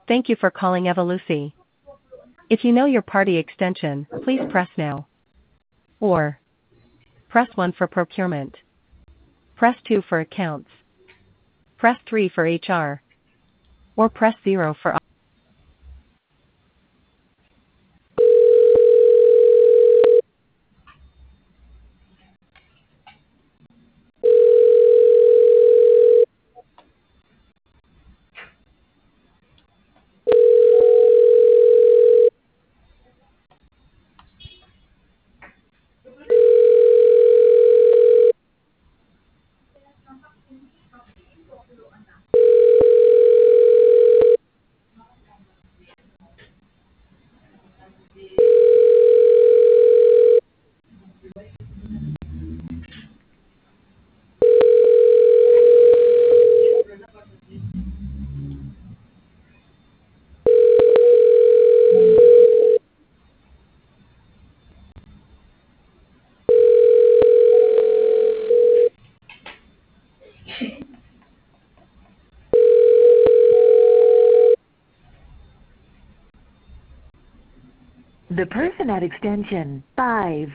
Thank you for calling Evolusi. If you know your party extension, please press now. Or press 1 for procurement. Press 2 for accounts. Press 3 for HR. Or press 0 for The person at extension 5